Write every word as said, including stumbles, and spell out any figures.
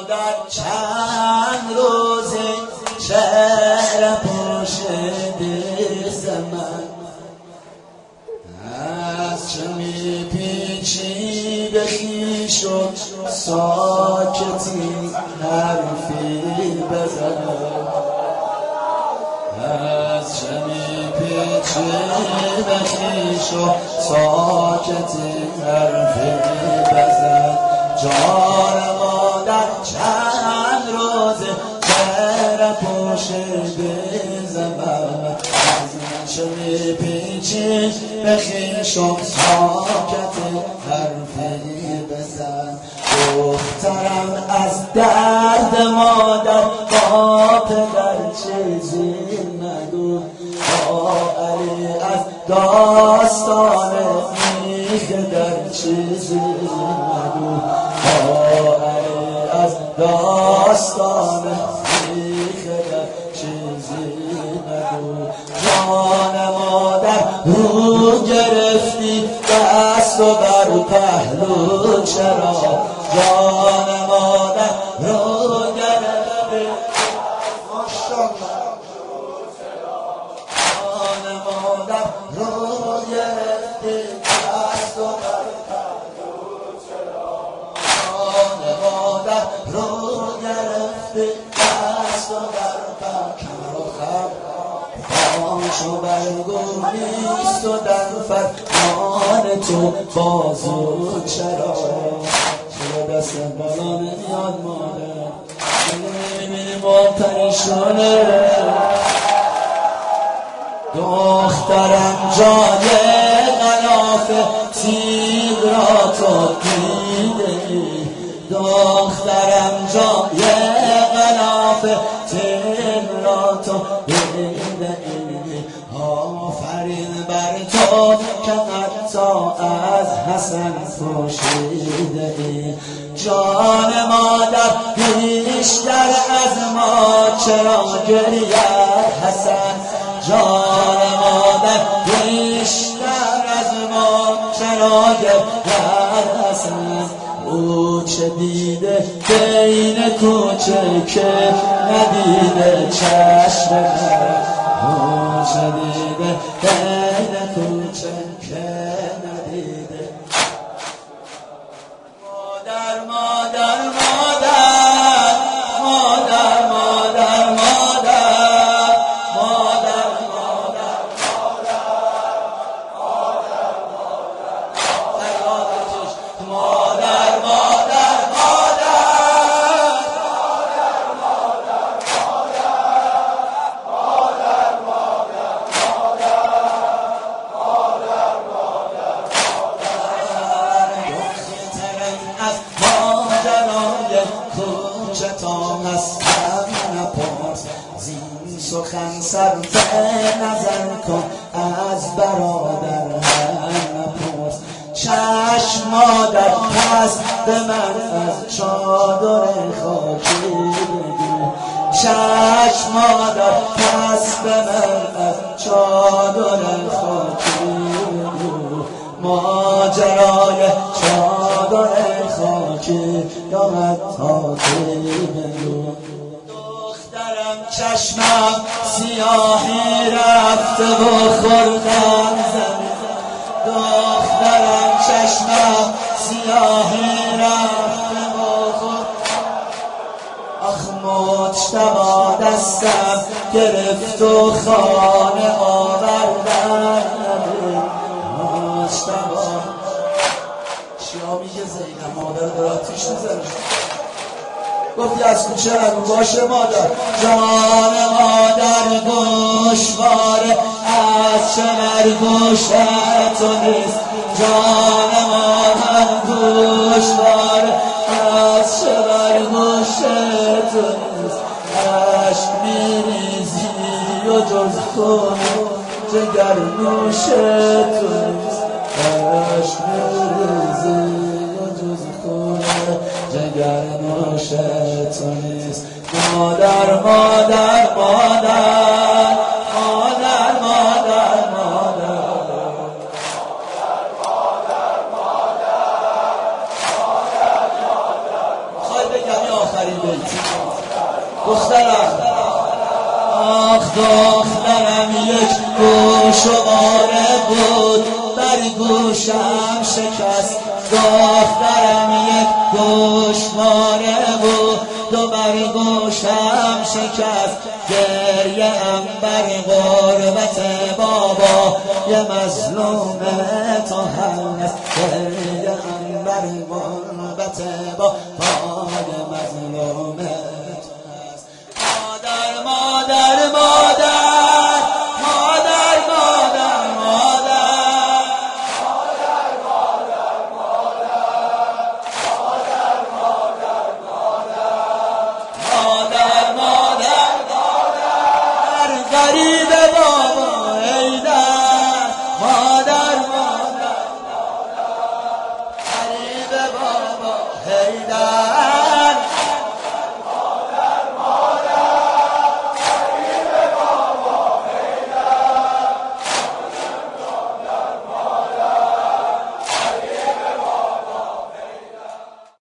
مادر چند روزه چهره پوشیده زمن از چه میپیچی به خویش و ساکتی حرفی بزن از چه میپیچی به خویش و ساکتی حرفی بزن جان مادر چند روزه چهره پوشیده زمن از چه میپیچی به خویش و ساکتی حرفی بزن دخترم از درد مادر با پدر چیزی نگو با علی از داستان میخ در چیزی نگو با علی از داستان میخ در چیزی نگو جان مادر رو گرفتی دست و بر پهلو چرا جان مادر رو گرفتی جان مادر رو گرفتی دست و بر پهلو چرا جان مادر رو گرفتی دست و بر پهلو پاشو برگو نیست و در فرمان تو بازو چرا چرا دست بالا نمیاد مادر نمیبینی ما پریشانه دخترم جای غلاف تیغ را تو دیده دخترم جای غلاف تیغ را تو دیده آفرین بر تو که حتی از حسن پوشیده ای جان مادر بیشتر از ما چرا گرید حسن جان مادر بیشتر از ما چرا گرید حسن او چه دیده بین کوچه که ندیده چشم من او چه دیده بین کوچه که ندیده مادر مادر مادر مادر مادر مادر مادر مادر مادر مادر زین سخن صرف نظر کن از برادر هم نپرس چشم مادر پس به من از چادر خاکی بگو چشم مادر پس به من از چادر خاکی بگو ماجرای چادر خاکی یا حتی بگو چشمم سیاهی رفته و خوردم زمین دخترم چشمم سیاهی رفته و خوردم آخ مجتبا دستم گرفت و خانه آوردن مجتبا چیا میگه زینب مادر داره آتیش میزنه گفتی از کوچه نگو باشه مادر جان مادر گوشواره از چه مرگوشت تو نیست جان مادر گوشواره از چه مرگوشت تو نیست عشق میریزی و جز خون جگر نوشت تو نیست عشق میریزی و جز خون جگر نوشت تو نیست مادر مادر مادر مادر مادر مادر بگم این آخرین بیت. دخترم آخ دخترم یک گوشواره بود بر گوشم شکست. دخترم یک گوشواره بود دو بر گوشم شکست. گریه ام بر غربت بابا یه مظلوم تو هست. گریه ام بر غربت بابا یه مظلوم تو هست. مادر مادر مادر مادر مادر مادر مادر مادر غریب بابا